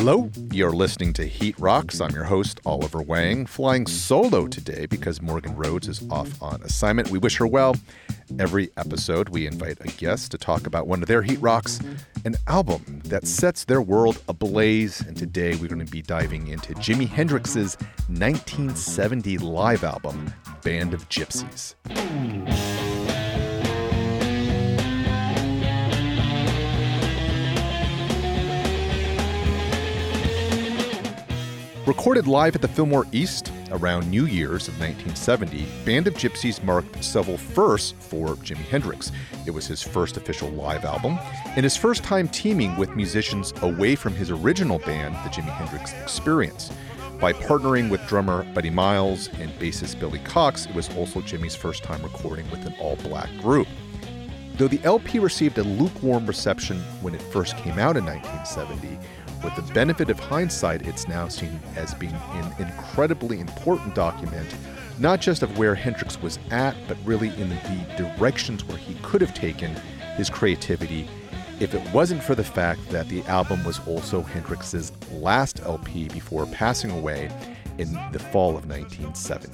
Hello, you're listening to Heat Rocks. I'm your host, Oliver Wang, flying solo today because Morgan Rhodes is off on assignment. We wish her well. Every episode, we invite a guest to talk about one of their Heat Rocks, an album that sets their world ablaze. And today, we're going to be diving into Jimi Hendrix's 1970 live album, Band of Gypsys. Recorded live at the Fillmore East around New Year's of 1970, Band of Gypsys marked several firsts for Jimi Hendrix. It was his first official live album, and his first time teaming with musicians away from his original band, the Jimi Hendrix Experience. By partnering with drummer Buddy Miles and bassist Billy Cox, it was also Jimi's first time recording with an all-black group. Though the LP received a lukewarm reception when it first came out in 1970, with the benefit of hindsight, it's now seen as being an incredibly important document, not just of where Hendrix was at, but really in the directions where he could have taken his creativity if it wasn't for the fact that the album was also Hendrix's last LP before passing away in the fall of 1970.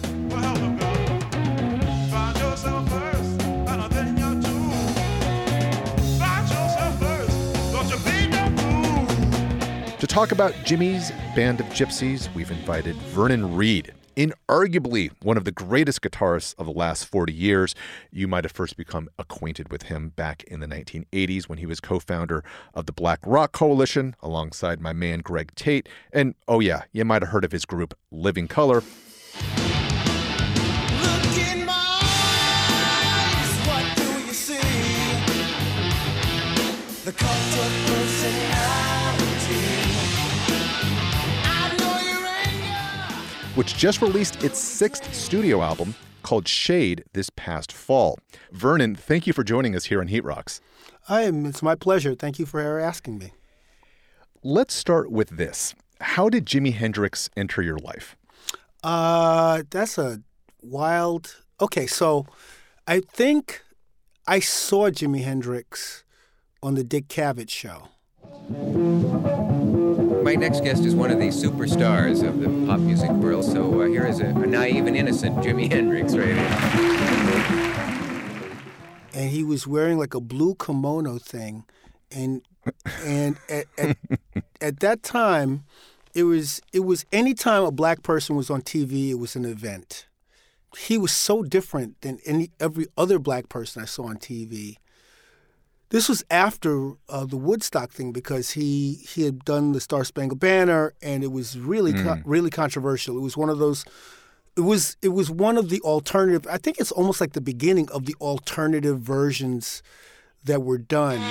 To talk about Jimi's Band of Gypsys, we've invited Vernon Reid, inarguably one of the greatest guitarists of the last 40 years. You might have first become acquainted with him back in the 1980s when he was co-founder of the Black Rock Coalition alongside my man Greg Tate. And oh yeah, you might have heard of his group Living Colour. The cult of personality. Which just released its sixth studio album called Shade this past fall. Vernon, thank you for joining us here on Heat Rocks. It's my pleasure. Thank you for asking me. Let's start with this. How did Jimi Hendrix enter your life? That's a wild... Okay, so I think I saw Jimi Hendrix on the Dick Cavett show. My next guest is one of the superstars of the pop music world, so here is a naive and innocent Jimi Hendrix right here. And he was wearing like a blue kimono thing, and at that time, it was any time a black person was on TV, it was an event. He was so different than every other black person I saw on TV. This was after the Woodstock thing because he had done the Star Spangled Banner, and it was really really controversial. It was one of those. It was one of the alternative. I think it's almost like the beginning of the alternative versions that were done.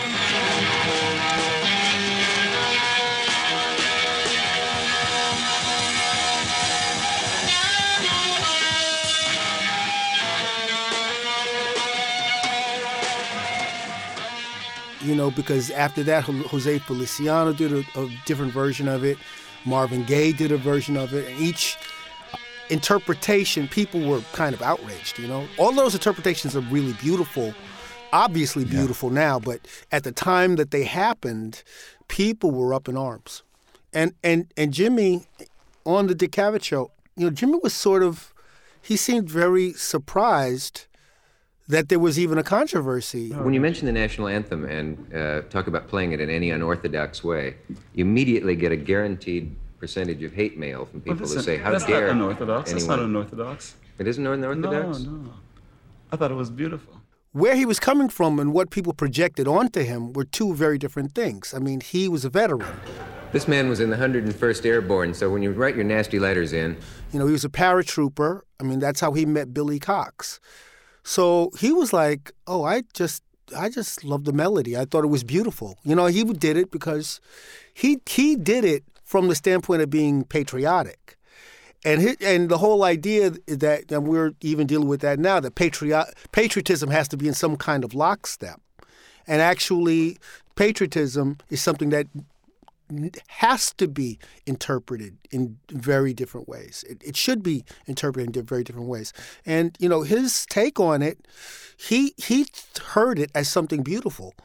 You know, because after that, Jose Feliciano did a different version of it. Marvin Gaye did a version of it. And each interpretation, people were kind of outraged, you know. All those interpretations are really beautiful, obviously beautiful now, but at the time that they happened, people were up in arms. And Jimi, on the Dick Cavett show, you know, Jimi was he seemed very surprised that there was even a controversy. When you mention the national anthem and talk about playing it in any unorthodox way, you immediately get a guaranteed percentage of hate mail from people who say, how dare that's not unorthodox. Anyone... That's not unorthodox. It isn't unorthodox? No. I thought it was beautiful. Where he was coming from and what people projected onto him were two very different things. I mean, he was a veteran. This man was in the 101st Airborne, so when you write your nasty letters in... You know, he was a paratrooper. I mean, that's how he met Billy Cox. So he was like, oh, I just love the melody. I thought it was beautiful. You know, he did it because he did it from the standpoint of being patriotic. And the whole idea that, and we're even dealing with that now, that patriotism has to be in some kind of lockstep. And actually, patriotism is something that has to be interpreted in very different ways. It should be interpreted in very different ways. And, you know, his take on it, he heard it as something beautiful.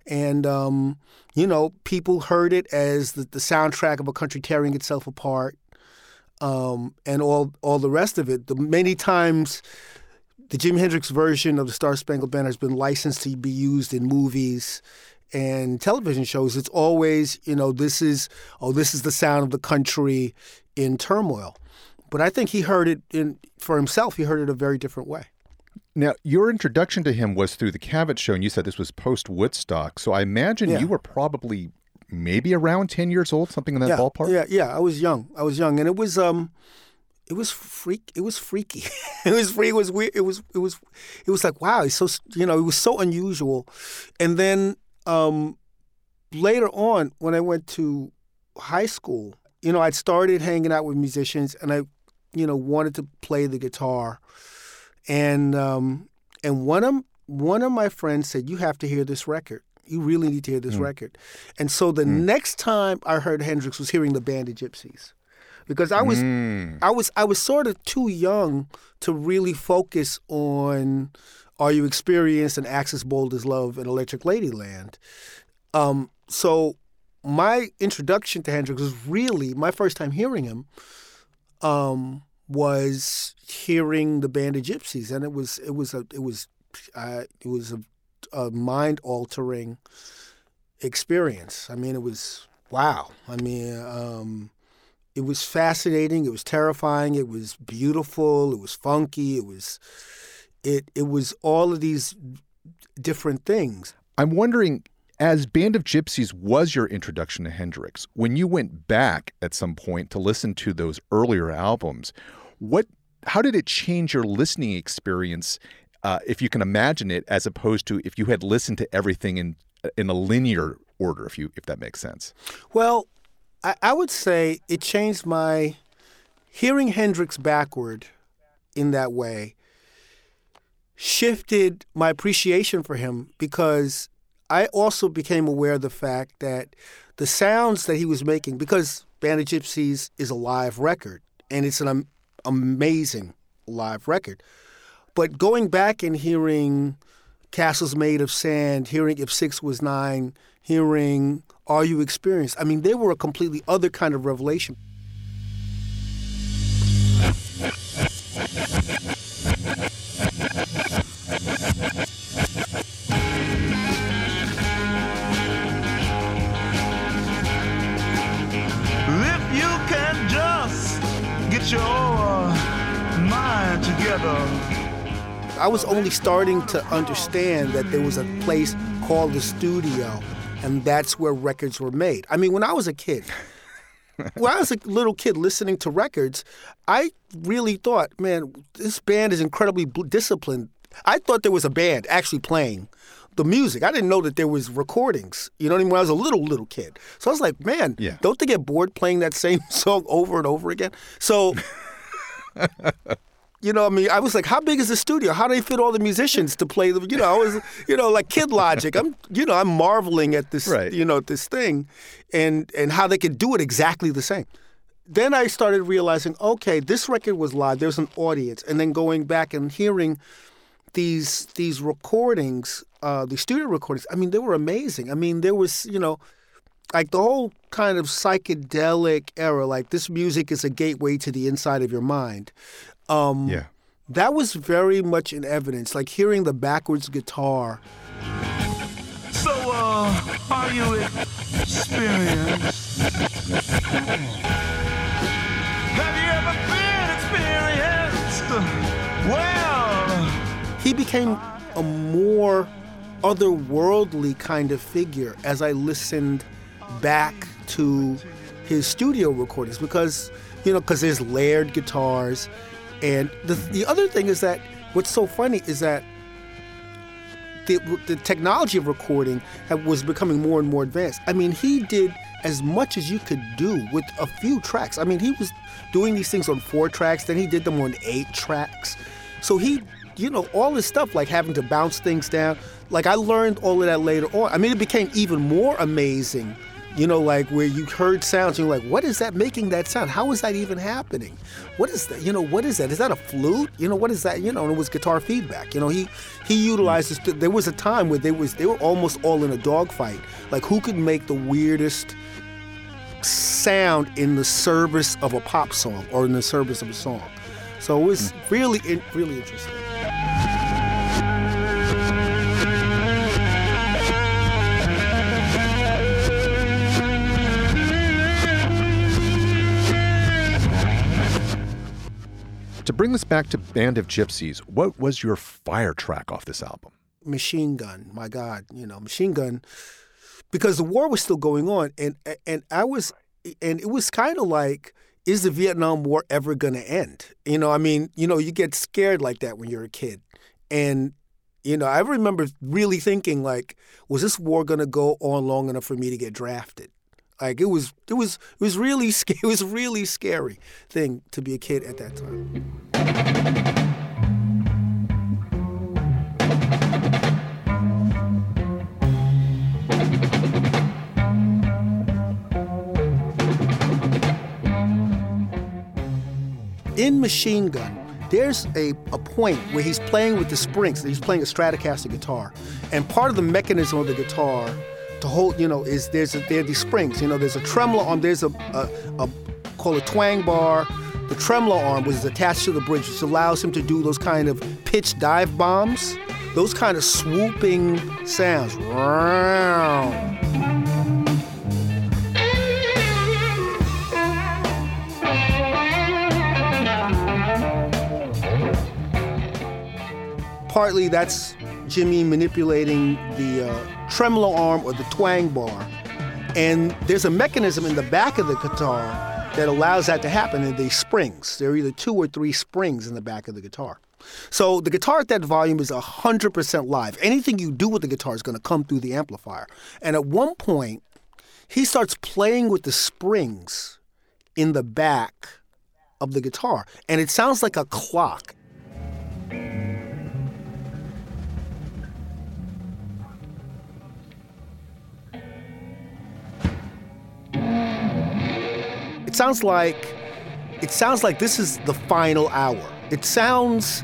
And, people heard it as the soundtrack of a country tearing itself apart, and all the rest of it. Many times the Jimi Hendrix version of the Star Spangled Banner has been licensed to be used in movies and television shows. It's always, this is the sound of the country in turmoil. But I think he heard it for himself. He heard it a very different way. Now, your introduction to him was through the Cavett Show, and you said this was post-Woodstock. So I imagine you were probably maybe around 10 years old, something in that ballpark? Yeah. I was young. And it was freaky. It was free. It was weird. It was like, wow, he's so, it was so unusual. And then later on, when I went to high school, I'd started hanging out with musicians, and I, wanted to play the guitar. And one of my friends said, "You have to hear this record. You really need to hear this record." And so the next time I heard Hendrix was hearing the Banded Gypsies, because I was sort of too young to really focus on Are You Experienced and Axis Bold as Love and Electric Ladyland. So my introduction to Hendrix was really, my first time hearing him was hearing the Banded Gypsies, and it was a mind-altering experience. I mean, it was wow. I mean, it was fascinating. It was terrifying. It was beautiful. It was funky. It was all of these different things. I'm wondering, as Band of Gypsies was your introduction to Hendrix, when you went back at some point to listen to those earlier albums, how did it change your listening experience, if you can imagine it, as opposed to if you had listened to everything in a linear order, if that makes sense? Well, I would say it changed my hearing Hendrix backward in that way, shifted my appreciation for him, because I also became aware of the fact that the sounds that he was making, because Band of Gypsies is a live record, and it's an amazing live record. But going back and hearing Castles Made of Sand, hearing If 6 Was 9, hearing Are You Experienced, I mean, they were a completely other kind of revelation. If you can just get your mind together. I was only starting to understand that there was a place called the studio, and that's where records were made. I mean, when I was a little kid listening to records, I really thought, man, this band is incredibly disciplined. I thought there was a band actually playing the music. I didn't know that there was recordings, when I was a little kid. So I was like, man, don't they get bored playing that same song over and over again? So, I was like, how big is the studio? How do they fit all the musicians to play the, I was, like Kid Logic. I'm marveling at this, this thing and how they could do it exactly the same. Then I started realizing, okay, this record was live. There's an audience. And then going back and hearing these recordings, the studio recordings, I mean, they were amazing. I mean, there was, like the whole kind of psychedelic era, like this music is a gateway to the inside of your mind. That was very much in evidence, like hearing the backwards guitar. So, are you experienced? Have you ever been experienced? Well, he became a more otherworldly kind of figure as I listened back to his studio recordings, because there's layered guitars. And the other thing is that what's so funny is that the technology of recording was becoming more and more advanced. I mean, he did as much as you could do with a few tracks. I mean, he was doing these things on 4 tracks, then he did them on 8 tracks. So he, all this stuff, like having to bounce things down, like I learned all of that later on. I mean, it became even more amazing You know, like where you heard sounds, and you're like, what is that making that sound? How is that even happening? What is that? You know, what is that? Is that a flute? You know, what is that? You know, and it was guitar feedback. You know, he utilizes. There was a time where they were almost all in a dogfight. Like, who could make the weirdest sound in the service of a pop song or in the service of a song? So it was really interesting. To bring this back to Band of Gypsys, what was your fire track off this album? Machine Gun, my God, you know, Machine Gun, because the war was still going on, and it was kind of like, is the Vietnam War ever going to end? You know, I mean, you know, you get scared like that when you're a kid, and you know, I remember really thinking like, was this war going to go on long enough for me to get drafted? Like it was really scary thing to be a kid at that time. In Machine Gun, there's a point where he's playing with the springs. He's playing a Stratocaster guitar, and part of the mechanism of the guitar to hold, you know, is there are these springs. You know, there's a tremolo arm. There's a called a twang bar. The tremolo arm was attached to the bridge, which allows him to do those kind of pitch dive bombs, those kind of swooping sounds. Partly that's Jimmy manipulating the tremolo arm or the twang bar. And there's a mechanism in the back of the guitar that allows that to happen, and these springs. There are either 2 or 3 springs in the back of the guitar. So the guitar at that volume is 100% live. Anything you do with the guitar is going to come through the amplifier. And at one point, he starts playing with the springs in the back of the guitar, and it sounds like a clock. It sounds like this is the final hour. It sounds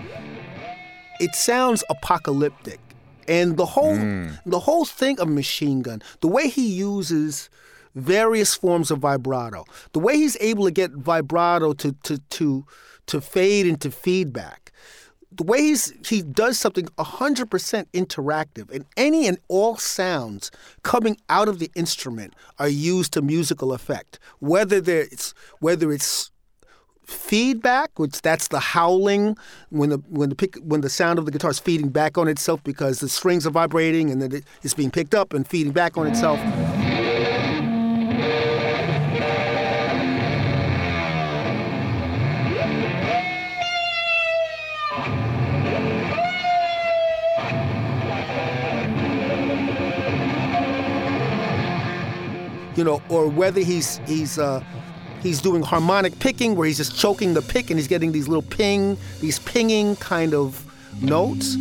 apocalyptic. And the whole thing of Machine Gun, the way he uses various forms of vibrato, the way he's able to get vibrato to fade into feedback, the way he does something 100% interactive, and any and all sounds coming out of the instrument are used to musical effect. Whether it's feedback, which that's the howling when the sound of the guitar is feeding back on itself because the strings are vibrating and then it's being picked up and feeding back on itself. You know, or whether he's doing harmonic picking where he's just choking the pick and he's getting these little pinging kind of notes.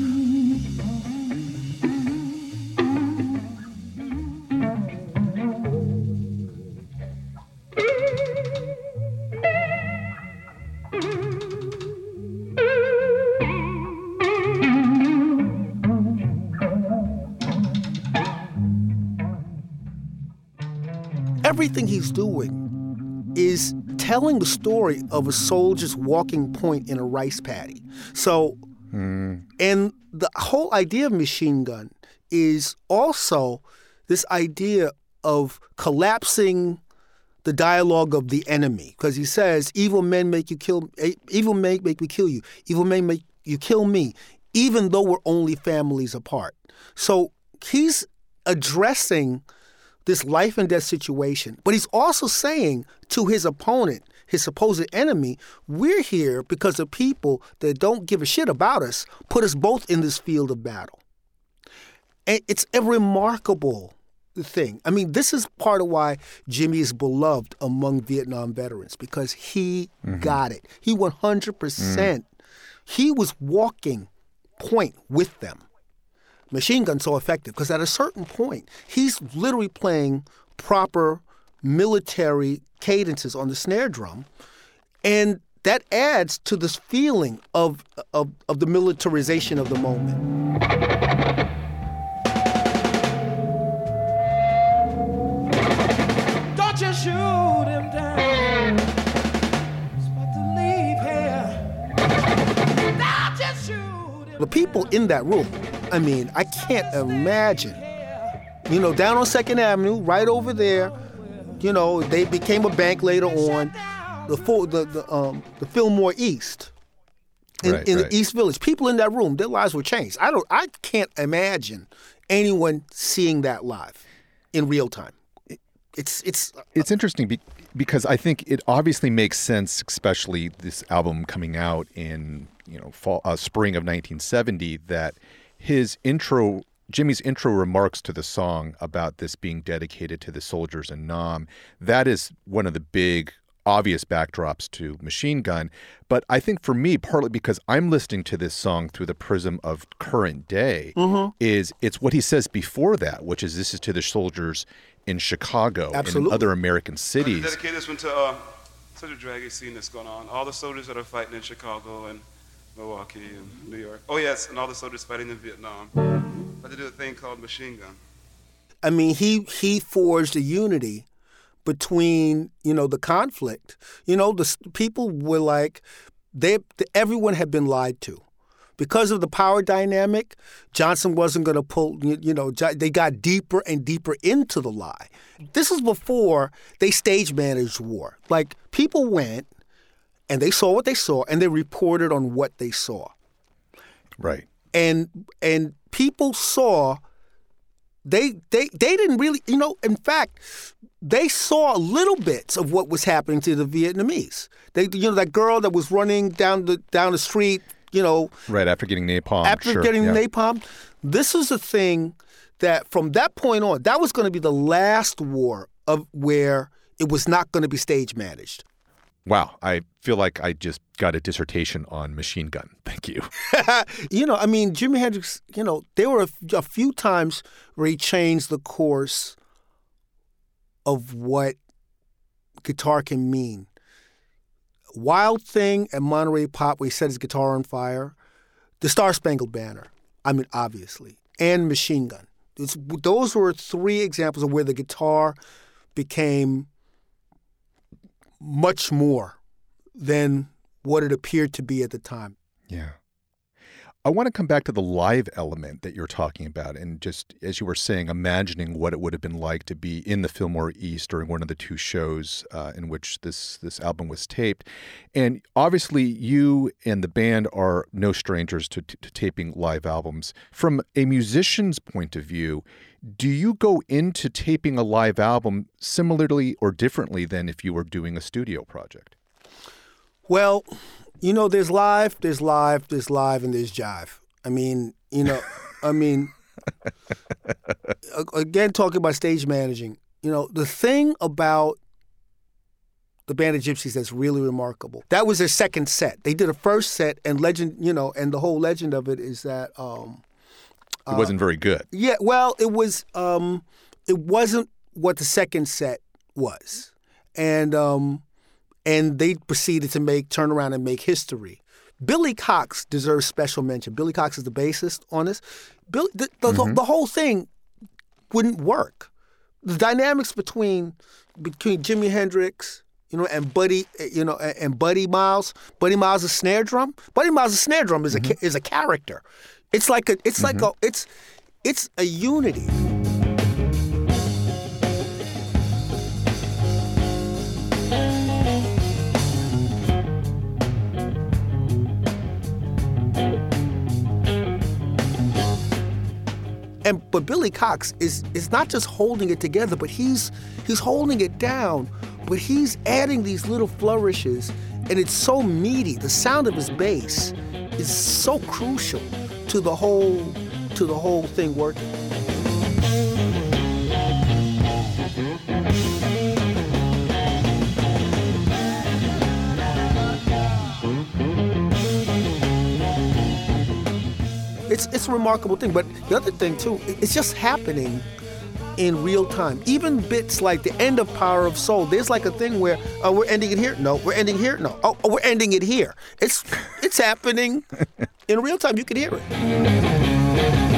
Everything he's doing is telling the story of a soldier's walking point in a rice paddy. So, and the whole idea of Machine Gun is also this idea of collapsing the dialogue of the enemy, because he says, "Evil men make me kill you. Evil men make you kill me, even though we're only families apart." So he's addressing this life and death situation, but he's also saying to his opponent, his supposed enemy, we're here because the people that don't give a shit about us put us both in this field of battle. And it's a remarkable thing. I mean, this is part of why Jimmy is beloved among Vietnam veterans, because he got it. He 100%, he was walking point with them. Machine Gun's so effective because at a certain point, he's literally playing proper military cadences on the snare drum, and that adds to this feeling of the militarization of the moment. Don't you shoot him down. He's about to leave here. Don't you shoot him. The people in that room, I mean, I can't imagine. You know, down on 2nd Avenue, right over there, you know, they became a bank later on, the Fillmore East, in the East Village. People in that room, their lives were changed. I can't imagine anyone seeing that live in real time. It's interesting because I think it obviously makes sense, especially this album coming out in spring of 1970, that Jimmy's intro remarks to the song about this being dedicated to the soldiers in Nam, that is one of the big obvious backdrops to Machine Gun. But I think for me, partly because I'm listening to this song through the prism of current day, it's what he says before that, which is this is to the soldiers in Chicago and in other American cities. I dedicate this one to such a draggy scene that's going on. All the soldiers that are fighting in Chicago and Milwaukee and New York. Oh yes, and all the soldiers fighting in Vietnam. But they do a thing called Machine Gun. I mean, he forged a unity between, the conflict. The people were like, everyone had been lied to. Because of the power dynamic, Johnson wasn't going to pull, they got deeper and deeper into the lie. This is before they stage managed war. Like, people went and they saw what they saw and they reported on what they saw. Right. And people saw, they didn't really, in fact, they saw little bits of what was happening to the Vietnamese. That girl that was running down the street, right after getting napalm. Napalm. This is a thing that from that point on, that was going to be the last war of where it was not going to be stage managed. Wow, I feel like I just got a dissertation on Machine Gun. Thank you. Jimi Hendrix, there were a few times where he changed the course of what guitar can mean. Wild Thing at Monterey Pop, where he set his guitar on fire. The Star Spangled Banner, obviously, and Machine Gun. Those were 3 examples of where the guitar became much more than what it appeared to be at the time. Yeah. I want to come back to the live element that you're talking about, and just, as you were saying, imagining what it would have been like to be in the Fillmore East during one of the 2 shows in which this album was taped. And obviously, you and the band are no strangers to taping live albums. From a musician's point of view, do you go into taping a live album similarly or differently than if you were doing a studio project? Well, there's live, and there's jive. Again, talking about stage managing, the thing about the Band of Gypsys that's really remarkable, that was their second set. They did a first set, and and the whole legend of it is that it wasn't very good. Yeah, well, it was. It wasn't what the second set was, and they proceeded to turn around and make history. Billy Cox deserves special mention. Billy Cox is the bassist on this. The whole thing wouldn't work. The dynamics between Jimi Hendrix, and Buddy, and Buddy Miles. Buddy Miles' snare drum. Buddy Miles' snare drum is a character. It's like a unity. But Billy Cox is not just holding it together, but he's holding it down, but he's adding these little flourishes, and it's so meaty. The sound of his bass is so crucial to the whole thing working. It's a remarkable thing, but the other thing too, it's just happening in real time. Even bits like the end of Power of Soul, there's like a thing where we're ending it here. No, we're ending here. No, we're ending it here. It's happening in real time. You can hear it.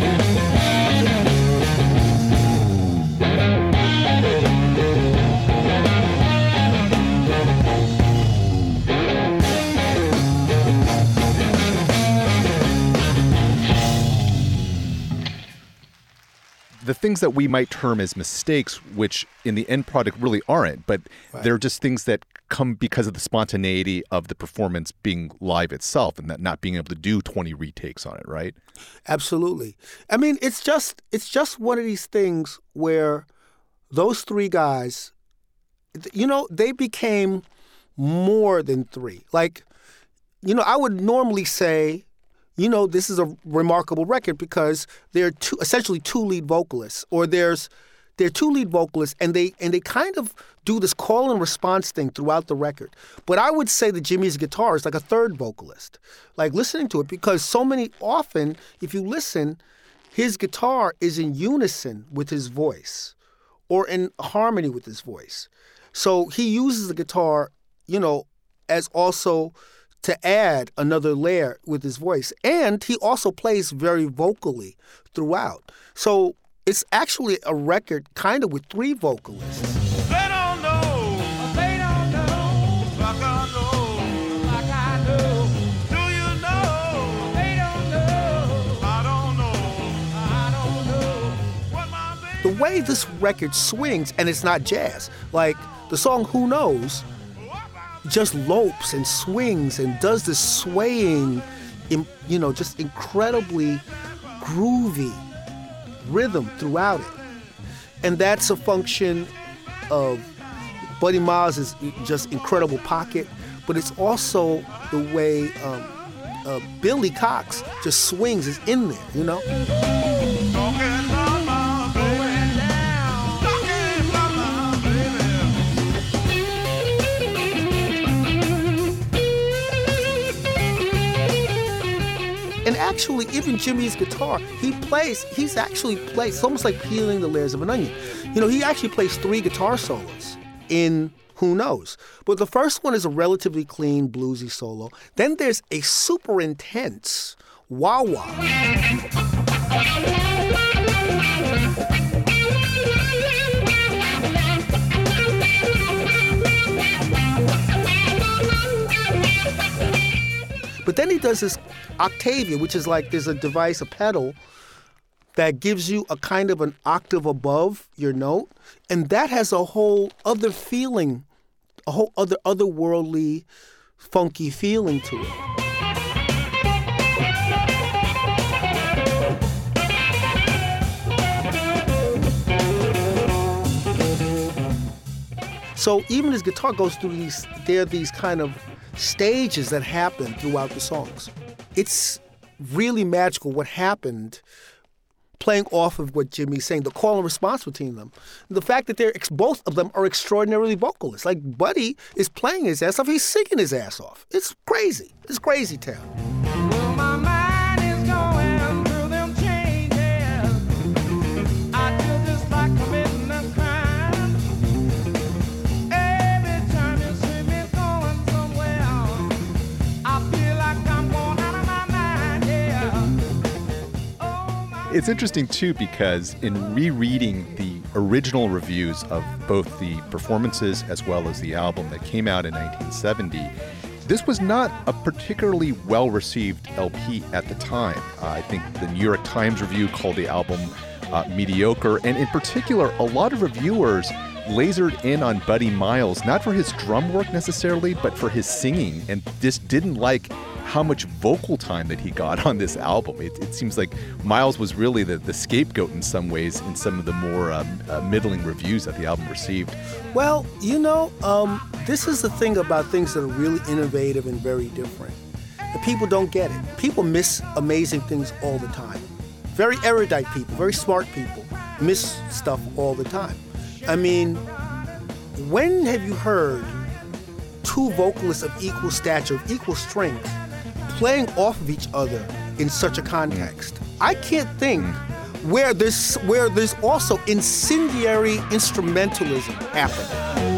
The things that we might term as mistakes, which in the end product really aren't, but they're just things that come because of the spontaneity of the performance being live itself and that not being able to do 20 retakes on it, right? Absolutely. I mean, it's just one of these things where those three guys, you know, they became more than three. Like, you know, I would normally say, you know, this is a remarkable record because there are essentially two lead vocalists, or there are two lead vocalists, and they kind of do this call and response thing throughout the record. But I would say that Jimmy's guitar is like a third vocalist, like listening to it, because often, if you listen, his guitar is in unison with his voice or in harmony with his voice. So he uses the guitar, you know, as also to add another layer with his voice. And he also plays very vocally throughout. So it's actually a record kind of with three vocalists. They don't know. They don't know. Like I know. Like I know. Do you know? They don't know. I don't know. I don't know. What my baby... The way this record swings, and it's not jazz, like the song Who Knows just lopes and swings and does this swaying, you know, just incredibly groovy rhythm throughout it. And that's a function of Buddy Miles' just incredible pocket, but it's also the way Billy Cox just swings is in there, you know? And actually, even Jimmy's guitar, he's actually plays, it's almost like peeling the layers of an onion. You know, he actually plays 3 guitar solos in Who Knows. But the first one is a relatively clean, bluesy solo. Then there's a super intense wah-wah. But then he does this Octavia, which is like there's a device, a pedal, that gives you a kind of an octave above your note. And that has a whole other feeling, a whole otherworldly, funky feeling to it. So even his guitar goes through these kind of stages that happen throughout the songs. It's really magical what happened playing off of what Jimmy's saying, the call and response between them. The fact that both of them are extraordinarily vocalists. Like Buddy is playing his ass off, he's singing his ass off. It's crazy. It's crazy town. Well, my mind is going through them changes. I feel just like committing a crime. Every time you see me going somewhere, I feel like I'm going out of my mind, yeah. It's interesting, too, because in rereading the original reviews of both the performances as well as the album that came out in 1970, this was not a particularly well-received LP at the time. I think the New York Times review called the album mediocre, and in particular, a lot of reviewers lasered in on Buddy Miles, not for his drum work necessarily, but for his singing, and just didn't like how much vocal time that he got on this album. It seems like Miles was really the scapegoat in some ways in some of the more middling reviews that the album received. Well, you know, this is the thing about things that are really innovative and very different. The people don't get it. People miss amazing things all the time. Very erudite people, very smart people miss stuff all the time. I mean, when have you heard two vocalists of equal stature, of equal strength, playing off of each other in such a context? I can't think where there's also incendiary instrumentalism happening.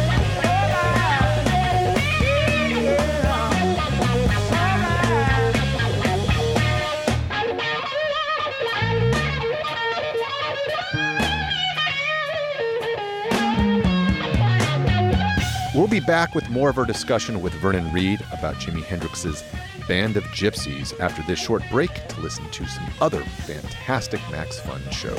We'll be back with more of our discussion with Vernon Reid about Jimi Hendrix's Band of Gypsys after this short break to listen to some other fantastic Max Fun shows.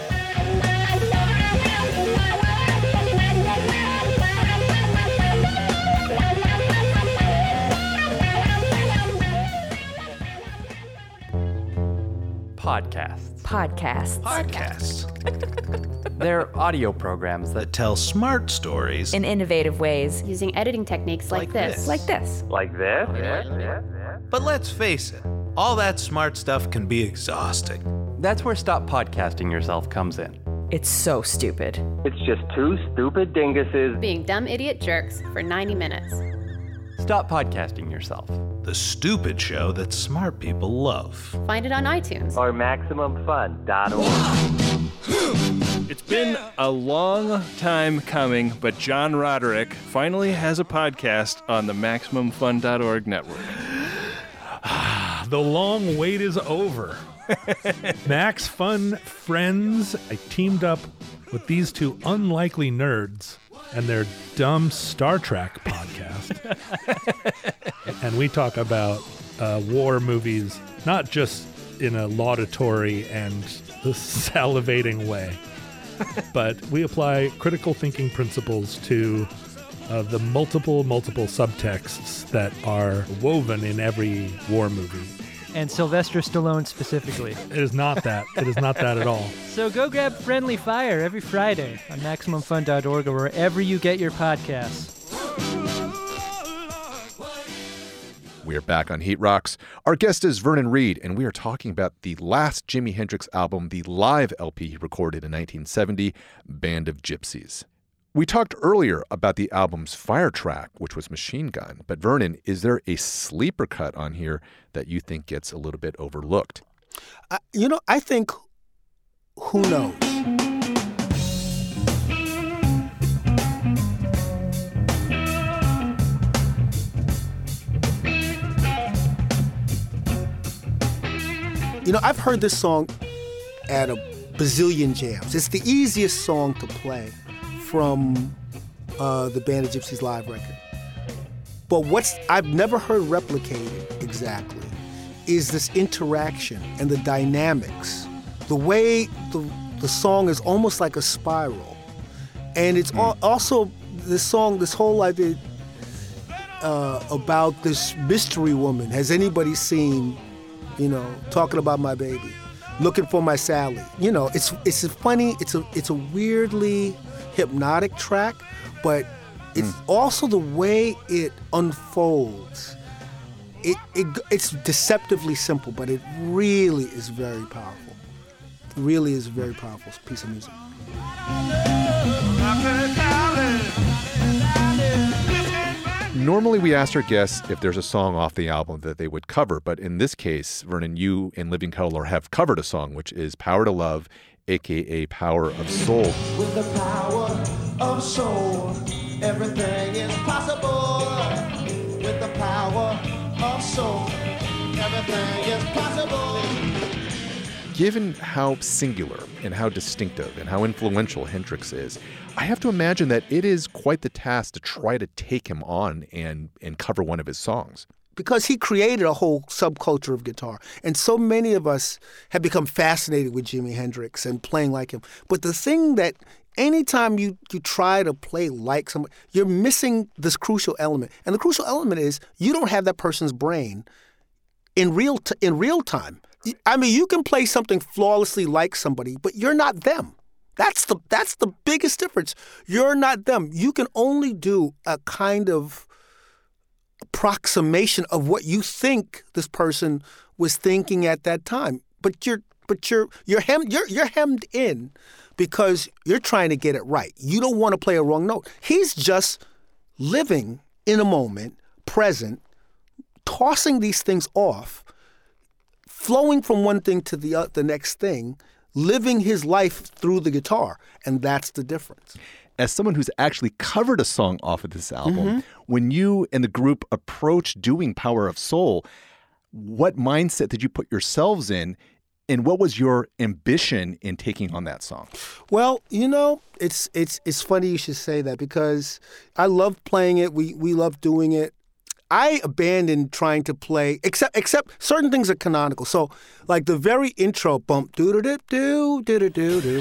Podcasts. They're audio programs that Tell smart stories. in innovative ways. Using editing techniques like this. Like this. like this. But let's face it, all that smart stuff can be exhausting. That's where Stop Podcasting Yourself comes in. It's so stupid. It's just two stupid dinguses. Being dumb idiot jerks for 90 minutes. Stop Podcasting Yourself. The stupid show that smart people love. Find it on iTunes. Or MaximumFun.org. It's been a long time coming, but John Roderick finally has a podcast on the MaximumFun.org network. The long wait is over. Max Fun Friends. I teamed up with these two unlikely nerds and their dumb Star Trek podcast. And we talk about war movies, not just in a laudatory and salivating way, but we apply critical thinking principles to the multiple subtexts that are woven in every war movie. And Sylvester Stallone specifically. It is not that. It is not that at all. So go grab Friendly Fire every Friday on MaximumFun.org or wherever you get your podcasts. We are back on Heat Rocks. Our guest is Vernon Reid, and we are talking about the last Jimi Hendrix album, the live LP he recorded in 1970, Band of Gypsys. We talked earlier about the album's fire track, which was Machine Gun. But Vernon, is there a sleeper cut on here that you think gets a little bit overlooked? I think, who knows? I've heard this song at a bazillion jams. It's the easiest song to play from the Band of Gypsys live record. But I've never heard replicated exactly is this interaction and the dynamics. The way the song is almost like a spiral. And it's also this song, this whole idea about this mystery woman. Has anybody seen, talking about my baby, looking for my Sally? It's a funny, it's a weirdly hypnotic track, but it's also the way it unfolds. It's deceptively simple, but it really is very powerful. It really is a very powerful piece of music. Normally we ask our guests if there's a song off the album that they would cover, but in this case, Vernon, you and Living Colour have covered a song, which is Power to Love, a.k.a. Power of Soul. With the power of soul, everything is possible. With the power of soul, everything is possible. Given how singular and how distinctive and how influential Hendrix is, I have to imagine that it is quite the task to try to take him on and cover one of his songs. Because he created a whole subculture of guitar. And so many of us have become fascinated with Jimi Hendrix and playing like him. But the thing that anytime you try to play like somebody, you're missing this crucial element. And the crucial element is you don't have that person's brain in real time. I mean, you can play something flawlessly like somebody, but you're not them. That's the biggest difference. You're not them. You can only do a kind of approximation of what you think this person was thinking at that time. But you're hemmed in because you're trying to get it right. You don't want to play a wrong note. He's just living in a moment, present, tossing these things off, flowing from one thing to the next thing, living his life through the guitar, and that's the difference. As someone who's actually covered a song off of this album, Mm-hmm. when you and the group approached doing Power of Soul, what mindset did you put yourselves in, and what was your ambition in taking on that song? Well, it's funny you should say that because I love playing it. We love doing it. I abandoned trying to play, except certain things are canonical. So, like the very intro bump, do do do do do do do.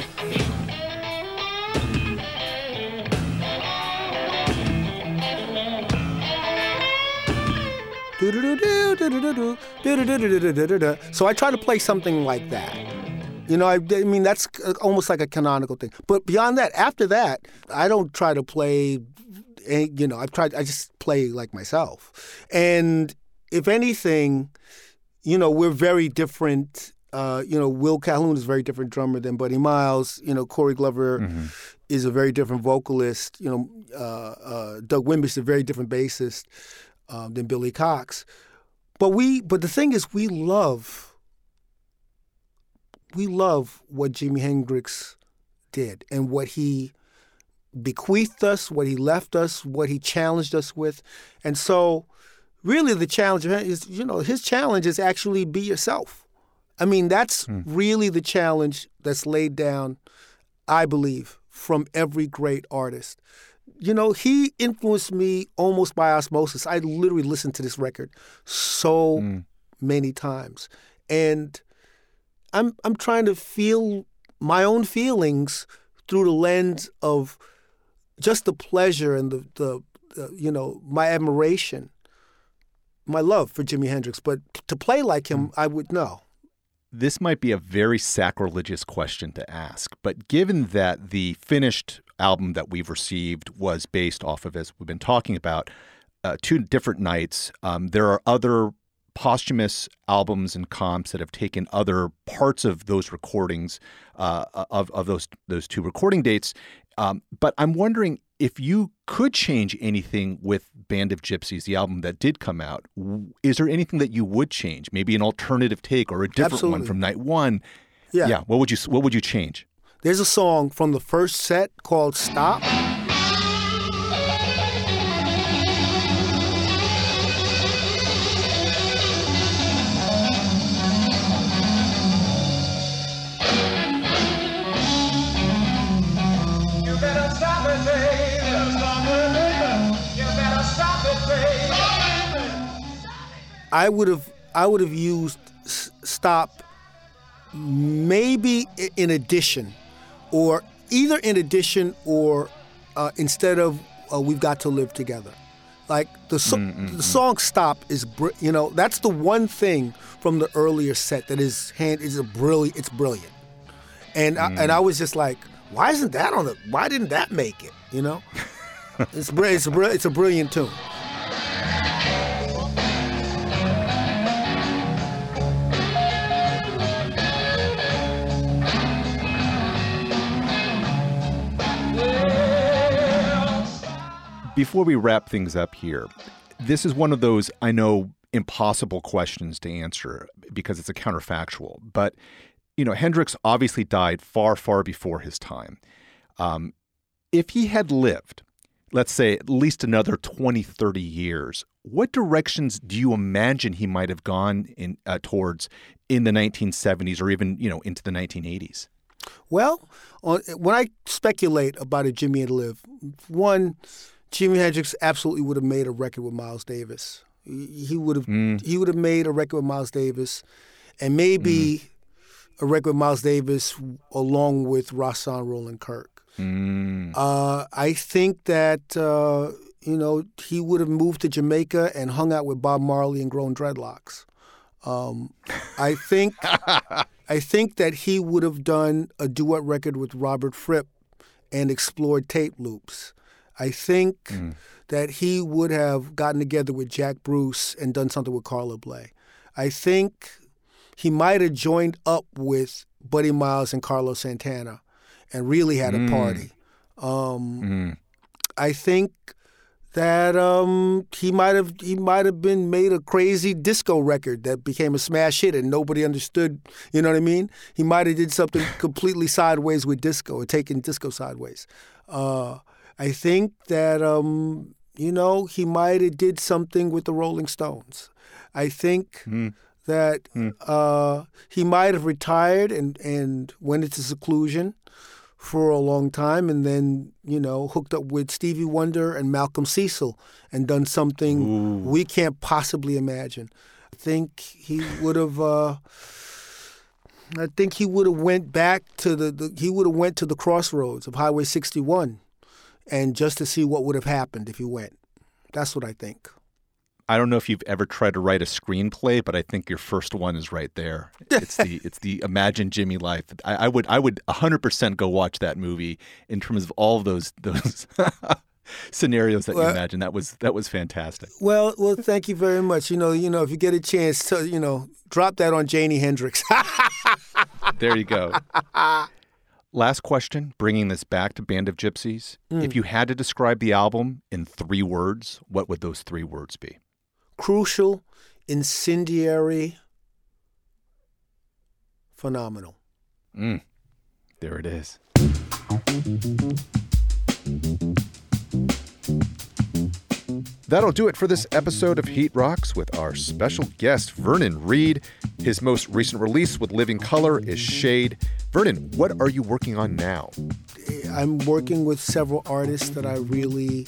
So I try to play something like that. I mean, that's almost like a canonical thing. But beyond that, after that, I don't try to play, I just play like myself. And if anything, we're very different. Will Calhoun is a very different drummer than Buddy Miles. Corey Glover is a very different vocalist. Doug Wimbish is a very different bassist than Billy Cox. But the thing is, we love what Jimi Hendrix did and what he bequeathed us, what he left us, what he challenged us with. And so really the challenge is, his challenge is actually be yourself. I mean, that's really the challenge that's laid down, I believe, from every great artist. He influenced me almost by osmosis. I literally listened to this record so many times. And I'm trying to feel my own feelings through the lens of just the pleasure and the my admiration, my love for Jimi Hendrix. But to play like him, I would know. This might be a very sacrilegious question to ask, but given that the finished album that we've received was based off of, as we've been talking about, Two Different Nights, there are other posthumous albums and comps that have taken other parts of those recordings, of those two recording dates. But I'm wondering if you could change anything with Band of Gypsys, the album that did come out. Is there anything that you would change? Maybe an alternative take or a different one from night one? Yeah. What would you change? There's a song from the first set called Stop. I would have used Stop maybe in addition, or either in addition or instead of We've Got to Live Together. Like the song Stop is that's the one thing from the earlier set that is brilliant. It's brilliant, and I was just like, why didn't that make it? It's a brilliant tune. Before we wrap things up here, this is one of those, I know, impossible questions to answer because it's a counterfactual. But, Hendrix obviously died far, far before his time. If he had lived, let's say, at least another 20, 30 years, what directions do you imagine he might have gone towards in the 1970s or even, into the 1980s? Well, when I speculate about if Jimi had lived, one, Jimi Hendrix absolutely would have made a record with Miles Davis. He would have made a record with Miles Davis, and maybe a record with Miles Davis along with Rahsaan Roland Kirk. I think that he would have moved to Jamaica and hung out with Bob Marley and grown dreadlocks. I think that he would have done a duet record with Robert Fripp and explored tape loops. I think that he would have gotten together with Jack Bruce and done something with Carla Bley. I think he might have joined up with Buddy Miles and Carlos Santana and really had a party. I think that he might have been made a crazy disco record that became a smash hit and nobody understood. You know what I mean? He might have did something completely sideways with disco or taken disco sideways. I think that he might have did something with the Rolling Stones. I think that he might have retired and went into seclusion for a long time and then, hooked up with Stevie Wonder and Malcolm Cecil and done something we can't possibly imagine. I think he would have went back to the crossroads of Highway 61 and just to see what would have happened if he went. That's what I think. I don't know if you've ever tried to write a screenplay, but I think your first one is right there. It's the Imagine Jimmy life. I would 100% go watch that movie in terms of all of those scenarios that you imagine. That was fantastic. Well, thank you very much. If you get a chance to, drop that on Jimi Hendrix. There you go. Last question, bringing this back to Band of Gypsys. If you had to describe the album in 3 words, what would those 3 words be? Crucial, incendiary, phenomenal. There it is. That'll do it for this episode of Heat Rocks with our special guest, Vernon Reid. His most recent release with Living Colour is Shade. Vernon, what are you working on now? I'm working with several artists that I really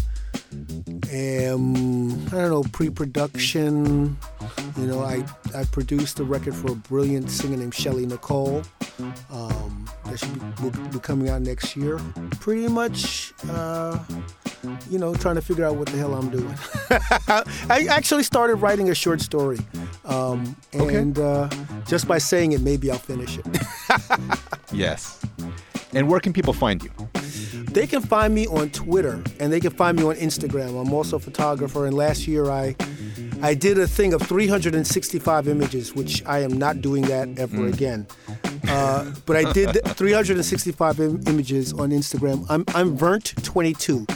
am, pre-production. I produced a record for a brilliant singer named Shelly Nicole. That should be coming out next year. Pretty much, trying to figure out what the hell I'm doing. I actually started writing a short story. Just by saying it, maybe I'll finish it. Yes. And where can people find you? They can find me on Twitter, and they can find me on Instagram. I'm also a photographer, and last year I did a thing of 365 images, which I am not doing that ever again. But I did 365 images on Instagram. I'm Vernt22,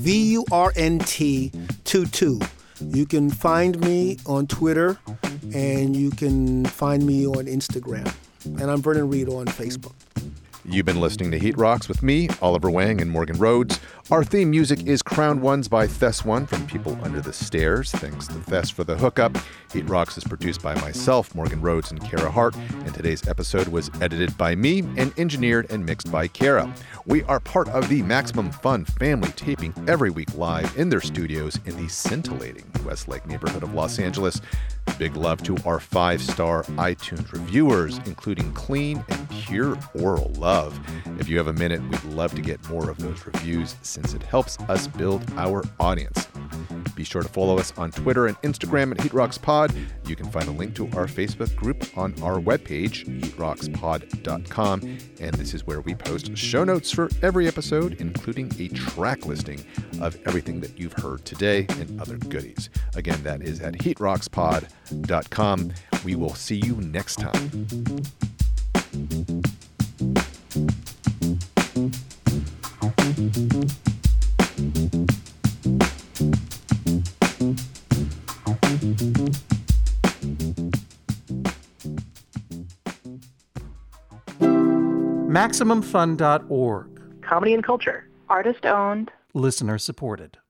VURNT22. You can find me on Twitter, and you can find me on Instagram. And I'm Vernon Reid on Facebook. You've been listening to Heat Rocks with me, Oliver Wang, and Morgan Rhodes. Our theme music is Crowned Ones by Thess One from People Under the Stairs. Thanks to Thess for the hookup. Heat Rocks is produced by myself, Morgan Rhodes, and Kara Hart. And today's episode was edited by me and engineered and mixed by Kara. We are part of the Maximum Fun family, taping every week live in their studios in the scintillating Westlake neighborhood of Los Angeles. Big love to our 5-star iTunes reviewers, including Clean and Pure Oral Love. If you have a minute, we'd love to get more of those reviews since it helps us build our audience. Be sure to follow us on Twitter and Instagram at HeatRocksPod. You can find a link to our Facebook group on our webpage, heatrockspod.com. And this is where we post show notes for every episode, including a track listing of everything that you've heard today and other goodies. Again, that is at heatrockspod.com. We will see you next time. MaximumFun.org. Comedy and culture. Artist owned. Listener supported.